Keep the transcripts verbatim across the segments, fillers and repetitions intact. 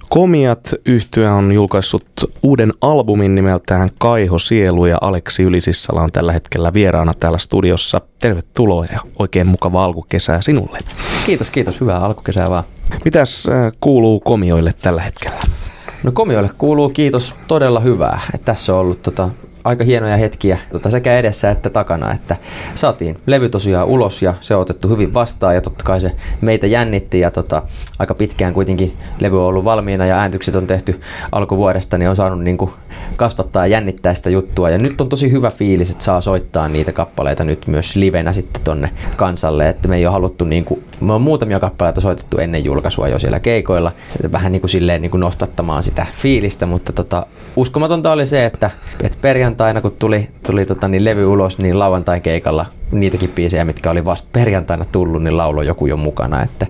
Komiat yhtye on julkaissut uuden albumin nimeltään Kaiho Sielu ja Aleksi Ylisissala on tällä hetkellä vieraana täällä studiossa. Tervetuloa ja oikein mukavaa alkukesää sinulle. Kiitos, kiitos. Hyvää alkukesää vaan. Mitäs kuuluu komioille tällä hetkellä? No komioille kuuluu kiitos todella hyvää. Että tässä on ollut tota, aika hienoja hetkiä tota, sekä edessä että takana. Että saatiin levy tosiaan ulos ja se on otettu hyvin vastaan ja totta kai se meitä jännitti ja tota, aika pitkään kuitenkin levy on ollut valmiina ja ääntykset on tehty alkuvuodesta, niin on saanut niin kuin kasvattaa ja jännittää sitä juttua. Ja nyt on tosi hyvä fiilis, että saa soittaa niitä kappaleita nyt myös livenä sitten tonne kansalle. Että me ei ole haluttu, niin kuin, me on muutamia kappaleita soitettu ennen julkaisua jo siellä keikoilla. Että vähän niin kuin silleen niin kuin nostattamaan sitä fiilistä, mutta tota, uskomatonta oli se, että, että perjantaina kun tuli, tuli tota, niin levy ulos, niin lauantain keikalla niitäkin biisejä, mitkä oli vasta perjantaina tullut, niin lauloi joku jo mukana. Että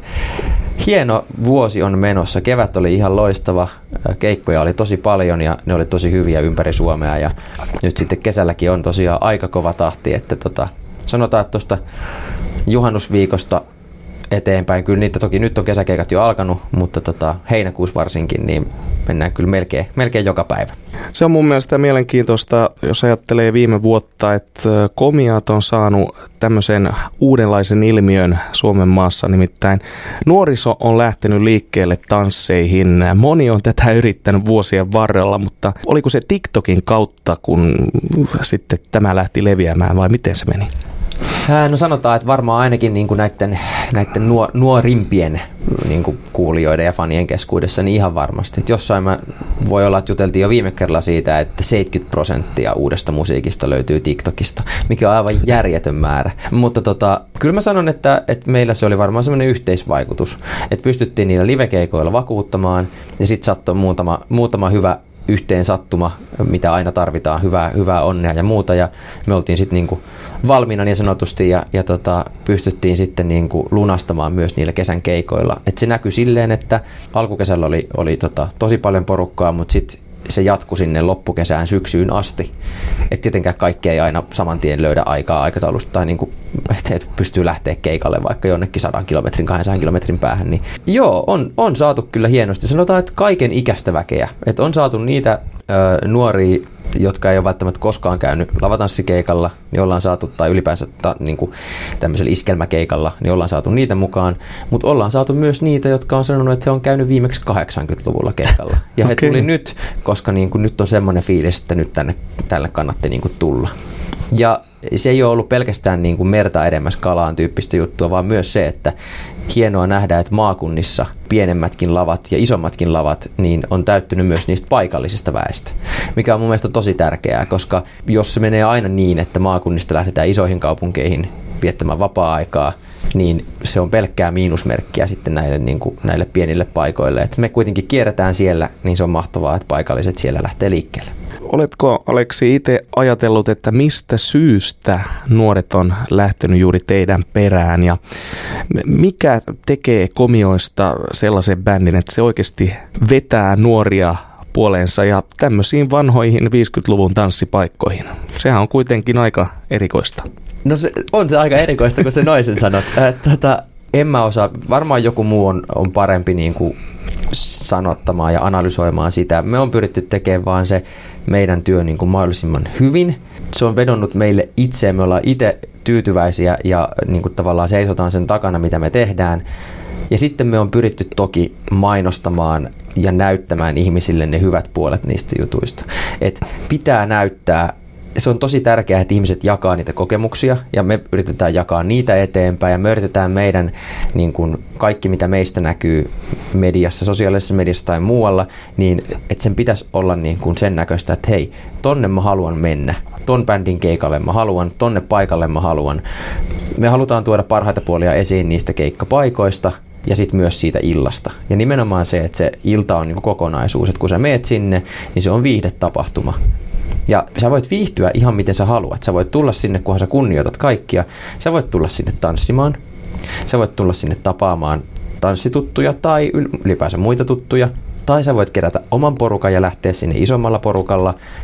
hieno vuosi on menossa. Kevät oli ihan loistava. Keikkoja oli tosi paljon ja ne oli tosi hyviä ympäri Suomea. Ja nyt sitten kesälläkin on tosiaan aika kova tahti. Että tota, sanotaan, että tuosta juhannusviikosta eteenpäin, kyllä niitä toki nyt on kesäkeikat jo alkanut, mutta tota, heinäkuussa varsinkin, niin mennään kyllä melkein, melkein joka päivä. Se on mun mielestä mielenkiintoista, jos ajattelee viime vuotta, että komiat on saanut tämmöisen uudenlaisen ilmiön Suomen maassa, nimittäin nuoriso on lähtenyt liikkeelle tansseihin. Moni on tätä yrittänyt vuosien varrella, mutta oliko se TikTokin kautta, kun sitten tämä lähti leviämään vai miten se meni? No sanotaan, että varmaan ainakin niin kuin näiden, näiden nuorimpien niin kuin kuulijoiden ja fanien keskuudessa niin ihan varmasti. Että jossain mä, voi olla, että juteltiin jo viime kerralla siitä, että seitsemänkymmentä prosenttia uudesta musiikista löytyy TikTokista, mikä on aivan järjetön määrä. Mutta tota, kyllä mä sanon, että, että meillä se oli varmaan semmoinen yhteisvaikutus, että pystyttiin niillä livekeikoilla vakuuttamaan ja sitten sattui muutama, muutama hyvä yhteen sattuma, mitä aina tarvitaan, hyvää, hyvää onnea ja muuta. Ja me oltiin sitten niinku valmiina niin sanotusti ja, ja tota, pystyttiin sitten niinku lunastamaan myös niillä kesän keikoilla. Et se näkyi silleen, että alkukesällä oli, oli tota, tosi paljon porukkaa, mutta sitten se jatkui sinne loppukesään syksyyn asti. Et tietenkään kaikki ei aina saman tien löydä aikaa aikataulusta tai niinku, että et pystyy lähteä keikalle vaikka jonnekin sadan kilometrin, kahdensadan kilometrin päähän. Niin joo, on, on saatu kyllä hienosti. Sanotaan, että kaiken ikäistä väkeä. Et on saatu niitä ö, nuoria, jotka ei ole välttämättä koskaan käynyt lavatansikeikalla, niin ollaan saatu, tai ylipäänsä ta, niin kuin tämmöisellä iskelmäkeikalla, niin ollaan saatu niitä mukaan. Mutta ollaan saatu myös niitä, jotka on sanonut, että he on käynyt viimeksi kahdeksankymmentäluvulla keikalla. Ja okay. He tuli nyt, koska niin kuin, nyt on semmoinen fiilis, että nyt tänne, tälle kannatti niin kuin tulla. Ja se ei ole ollut pelkästään niin kuin merta edemmäs kalaan tyyppistä juttua, vaan myös se, että hienoa nähdä, että maakunnissa pienemmätkin lavat ja isommatkin lavat niin on täyttynyt myös niistä paikallisista väestä, mikä on mun mielestä tosi tärkeää, koska jos se menee aina niin, että maakunnista lähdetään isoihin kaupunkeihin viettämään vapaa-aikaa, niin se on pelkkää miinusmerkkiä sitten näille, niin kuin, näille pienille paikoille. Et me kuitenkin kierretään siellä, niin se on mahtavaa, että paikalliset siellä lähtee liikkeelle. Oletko, Aleksi, itse ajatellut, että mistä syystä nuoret on lähtenyt juuri teidän perään ja mikä tekee komioista sellaisen bändin, että se oikeasti vetää nuoria puoleensa ja tämmöisiin vanhoihin viisikymmentäluvun tanssipaikkoihin? Sehän on kuitenkin aika erikoista. No se, on se aika erikoista, kun se noisen sanot. Äh, tota, en mä osaa, varmaan joku muu on, on parempi niin kuin sanottamaan ja analysoimaan sitä. Me on pyritty tekemään vaan se meidän työ niin kuin mahdollisimman hyvin. Se on vedonnut meille itse, me ollaan itse tyytyväisiä ja niin kuin tavallaan seisotaan sen takana, mitä me tehdään. Ja sitten me on pyritty toki mainostamaan ja näyttämään ihmisille ne hyvät puolet niistä jutuista. Et pitää näyttää. Se on tosi tärkeää, että ihmiset jakaa niitä kokemuksia ja me yritetään jakaa niitä eteenpäin ja me yritetään meidän niin kuin kaikki, mitä meistä näkyy mediassa, sosiaalisessa mediassa tai muualla, niin että sen pitäisi olla niin kuin sen näköistä, että hei, tonne mä haluan mennä, ton bändin keikalle mä haluan, tonne paikalle mä haluan. Me halutaan tuoda parhaita puolia esiin niistä keikkapaikoista ja sitten myös siitä illasta. Ja nimenomaan se, että se ilta on niin kuin kokonaisuus, että kun sä meet sinne, niin se on viihdetapahtuma. Ja sä voit viihtyä ihan miten sä haluat. Sä voit tulla sinne, kunhan sä kunnioitat kaikkia. Sä voit tulla sinne tanssimaan. Sä voit tulla sinne tapaamaan tanssituttuja tai ylipäänsä muita tuttuja. Tai sä voit kerätä oman porukan ja lähteä sinne isommalla porukalla.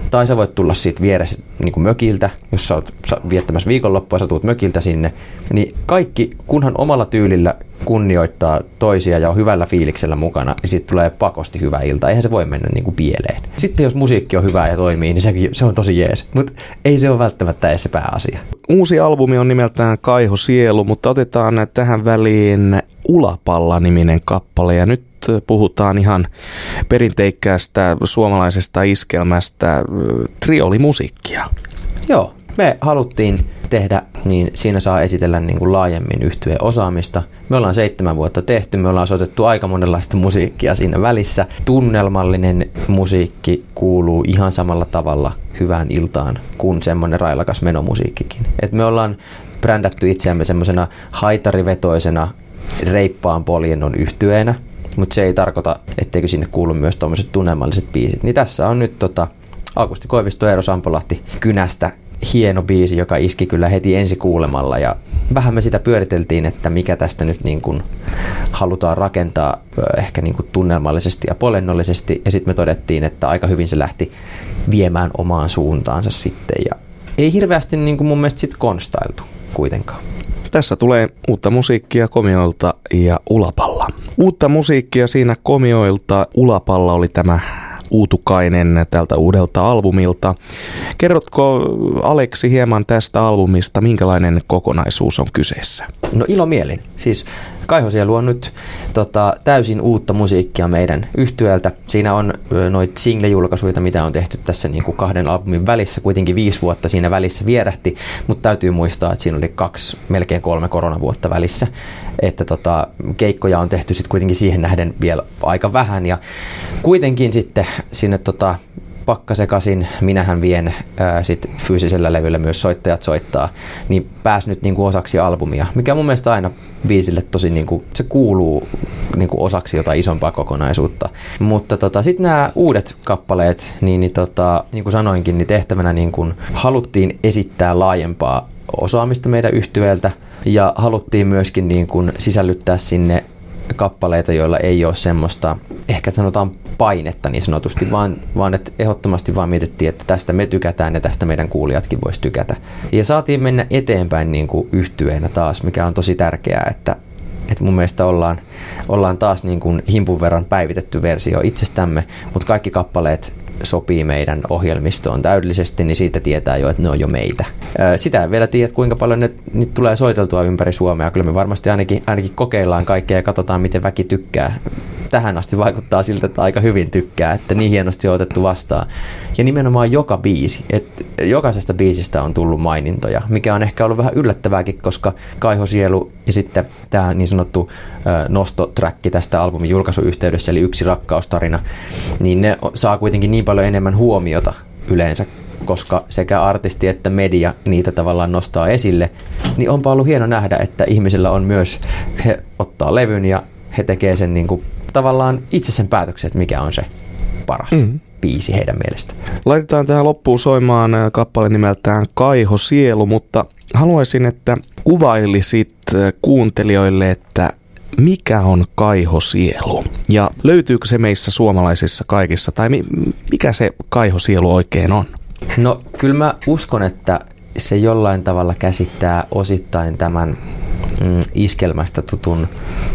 Tai sä voit tulla siitä vieressä niin kuin mökiltä, jos sä oot viettämässä viikonloppua, sä tuut mökiltä sinne. Niin kaikki, kunhan omalla tyylillä kunnioittaa toisia ja on hyvällä fiiliksellä mukana, niin siitä tulee pakosti hyvä ilta. Eihän se voi mennä niin kuin pieleen. Sitten jos musiikki on hyvää ja toimii, niin sekin, se on tosi jees. Mutta ei se ole välttämättä edes se pääasia. Uusi albumi on nimeltään Kaiho Sielu, mutta otetaan tähän väliin Ulapalla-niminen kappale. Ja nyt puhutaan ihan perinteikkäästä suomalaisesta iskelmästä, triolimusiikkia. Joo, me haluttiin tehdä, niin siinä saa esitellä niin kuin laajemmin yhtyeen osaamista. Me ollaan seitsemän vuotta tehty, me ollaan soitettu aika monenlaista musiikkia siinä välissä. Tunnelmallinen musiikki kuuluu ihan samalla tavalla hyvään iltaan kuin semmoinen railakas menomusiikkikin. Et me ollaan brändätty itseämme semmoisena haitarivetoisena reippaan poljennon yhtyeenä, mutta se ei tarkoita, etteikö sinne kuulu myös tommoset tunnelmalliset biisit. Niin tässä on nyt tota Aukusti Koivisto, Eero Sampolahti kynästä hieno biisi, joka iski kyllä heti ensi kuulemalla. Ja vähän me sitä pyöriteltiin, että mikä tästä nyt niin kuin halutaan rakentaa ehkä niin kuin tunnelmallisesti ja polennollisesti. Ja sitten me todettiin, että aika hyvin se lähti viemään omaan suuntaansa sitten. Ja ei hirveästi niin kuin mun mielestä sit konstailtu kuitenkaan. Tässä tulee uutta musiikkia Komioilta ja Ulapalla. Uutta musiikkia siinä Komioilta. Ulapalla oli tämä Uutukainen tältä uudelta albumilta. Kerrotko, Aleksi, hieman tästä albumista, minkälainen kokonaisuus on kyseessä? No ilomielin. Siis Kaiho Sielu on nyt tota, täysin uutta musiikkia meidän yhtyeeltä. Siinä on noita single-julkaisuja, mitä on tehty tässä niin kuin kahden albumin välissä. Kuitenkin viisi vuotta siinä välissä vierähti, mutta täytyy muistaa, että siinä oli kaksi, melkein kolme koronavuotta välissä. Että tota, keikkoja on tehty sitten kuitenkin siihen nähden vielä aika vähän. Ja kuitenkin sitten sinne tota, Pakkasekaisin, minähän vien ää, sit fyysisellä levyllä myös soittajat soittaa, niin pääs nyt niinku osaksi albumia, mikä mun mielestä aina biisille tosi niinku, se kuuluu niinku osaksi jotain isompaa kokonaisuutta. Mutta tota, sitten nämä uudet kappaleet, niin, niin, tota, niin kuin sanoinkin, niin tehtävänä niin kuin haluttiin esittää laajempaa osaamista meidän yhtyeeltä ja haluttiin myöskin niin kuin sisällyttää sinne kappaleita, joilla ei ole semmoista, ehkä sanotaan painetta niin sanotusti, vaan, vaan että ehdottomasti vaan mietittiin, että tästä me tykätään ja tästä meidän kuulijatkin vois tykätä. Ja saatiin mennä eteenpäin niin kuin yhtyeenä taas, mikä on tosi tärkeää, että, että mun mielestä ollaan, ollaan taas niin kuin himpun verran päivitetty versio itsestämme, mutta kaikki kappaleet sopii meidän ohjelmistoon täydellisesti, niin siitä tietää jo, että ne on jo meitä. Sitä en vielä tiedä, kuinka paljon ne, niitä tulee soiteltua ympäri Suomea. Kyllä me varmasti ainakin, ainakin kokeillaan kaikkea ja katsotaan, miten väki tykkää. Tähän asti vaikuttaa siltä, että aika hyvin tykkää, että niin hienosti on otettu vastaan. Ja nimenomaan joka biisi, että jokaisesta biisistä on tullut mainintoja, mikä on ehkä ollut vähän yllättävääkin, koska Kaiho Sielu ja sitten tämä niin sanottu nostoträkki tästä albumin julkaisuyhteydessä, eli Yksi rakkaustarina, niin ne saa kuitenkin niin paljon enemmän huomiota yleensä, koska sekä artisti että media niitä tavallaan nostaa esille, niin onpa ollut hieno nähdä, että ihmisillä on myös, he ottaa levyn ja he tekee sen niin kuin tavallaan itse sen päätöksen, että mikä on se paras mm. biisi heidän mielestä. Laitetaan tähän loppuun soimaan kappale nimeltään Kaiho Sielu, mutta haluaisin, että kuvailisit kuuntelijoille, että mikä on Kaiho Sielu ja löytyykö se meissä suomalaisissa kaikissa tai mikä se Kaiho Sielu oikein on? No kyllä mä uskon, että se jollain tavalla käsittää osittain tämän mm, iskelmästä tutun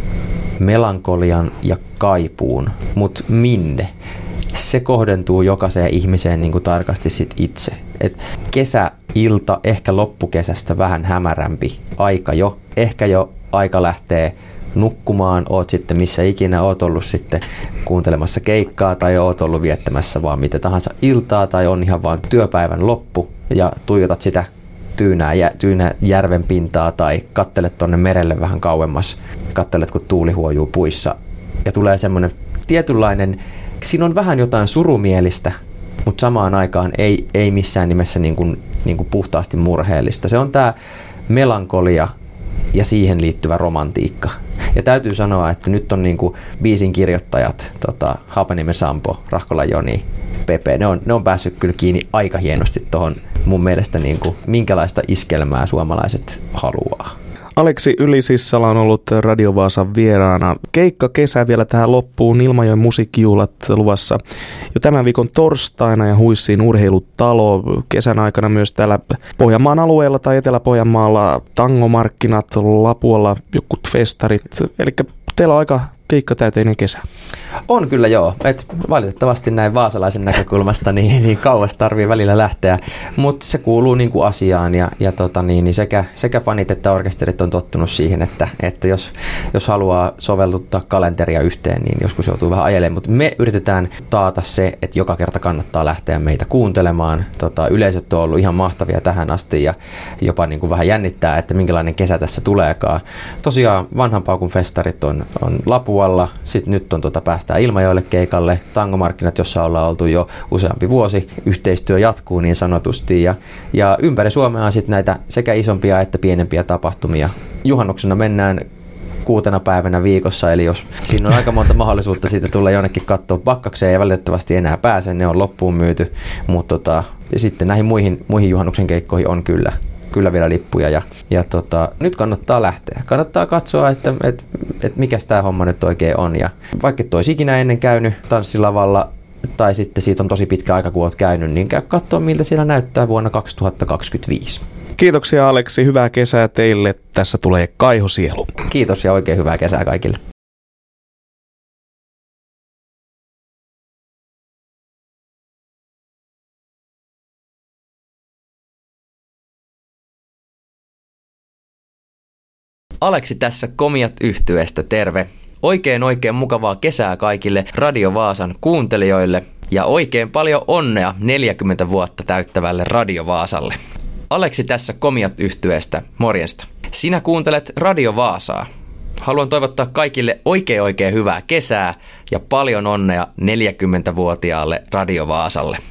melankolian ja kaipuun, mutta minne? Se kohdentuu jokaiseen ihmiseen niin kuin tarkasti sit itse. Et kesäilta, ehkä loppukesästä vähän hämärämpi aika jo, ehkä jo aika lähtee nukkumaan, oot sitten missä ikinä, oot ollut sitten kuuntelemassa keikkaa tai oot ollut viettämässä vaan mitä tahansa iltaa tai on ihan vaan työpäivän loppu ja tuijotat sitä tyynää, tyynää järven pintaa tai kattelet tonne merelle vähän kauemmas, kattelet kun tuuli huojuu puissa ja tulee semmoinen tietynlainen, siinä on vähän jotain surumielistä, mutta samaan aikaan ei, ei missään nimessä niin kuin, niin kuin puhtaasti murheellista. Se on tää melankolia ja siihen liittyvä romantiikka. Ja täytyy sanoa, että nyt on niin kuin biisin kirjoittajat, tota, Haapaniemen Sampo, Rahkolan Joni, Pepe, ne on, ne on päässyt kyllä kiinni aika hienosti tuohon mun mielestä niin kuin, minkälaista iskelmää suomalaiset haluaa. Aleksi Ylisissala on ollut Radio Vaasan vieraana. Keikka kesä vielä tähän loppuun. Ilmajoen musiikkijuhlat luvassa jo tämän viikon torstaina ja Huissiin urheilutalo. Kesän aikana myös täällä Pohjanmaan alueella tai Etelä-Pohjanmaalla tangomarkkinat, Lapualla jokut festarit. Eli teillä on aika keikkatäyteinen kesä. On kyllä joo. Et valitettavasti näin vaasalaisen näkökulmasta niin, niin kauas tarvii välillä lähteä, mutta se kuuluu niin kuin asiaan ja, ja tota niin, niin sekä, sekä fanit että orkesterit on tottunut siihen, että, että jos, jos haluaa sovelluttaa kalenteria yhteen, niin joskus joutuu vähän ajelemaan, mutta me yritetään taata se, että joka kerta kannattaa lähteä meitä kuuntelemaan. Tota, yleisöt on ollut ihan mahtavia tähän asti ja jopa niin kuin vähän jännittää, että minkälainen kesä tässä tuleekaan. Tosiaan vanhan paukun festarit on, on Lapualla, sitten nyt on tota päästään Ilmajoelle keikalle, tangomarkkinat, jossa ollaan oltu jo useampi vuosi, yhteistyö jatkuu niin sanotusti ja, ja ympäri Suomea on sitten näitä sekä isompia että pienempiä tapahtumia. Juhannuksena mennään kuutena päivänä viikossa, eli jos siinä on aika monta mahdollisuutta siitä tulla jonnekin katsoa Pakkakseen, ei valitettavasti enää pääse, ne on loppuun myyty, mutta tota, sitten näihin muihin, muihin juhannuksen keikkoihin on kyllä. Kyllä vielä lippuja ja, ja tota, nyt kannattaa lähteä. Kannattaa katsoa, että et, et mikä tämä homma nyt oikein on. Ja vaikka et olisi ikinä ennen käynyt tanssilavalla tai sitten siitä on tosi pitkä aika, kun olet käynyt, niin käy katsoa, miltä siellä näyttää vuonna kaksituhattakaksikymmentäviisi. Kiitoksia Aleksi, hyvää kesää teille. Tässä tulee Kaihosielu. Kiitos ja oikein hyvää kesää kaikille. Aleksi tässä Komiat -yhtyeestä, terve. Oikein oikein mukavaa kesää kaikille Radio Vaasan kuuntelijoille ja oikein paljon onnea neljäkymmentä vuotta täyttävälle Radio Vaasalle. Aleksi tässä Komiat -yhtyeestä, morjesta. Sinä kuuntelet Radio Vaasaa. Haluan toivottaa kaikille oikein oikein hyvää kesää ja paljon onnea neljäkymmentävuotiaalle Radio Vaasalle.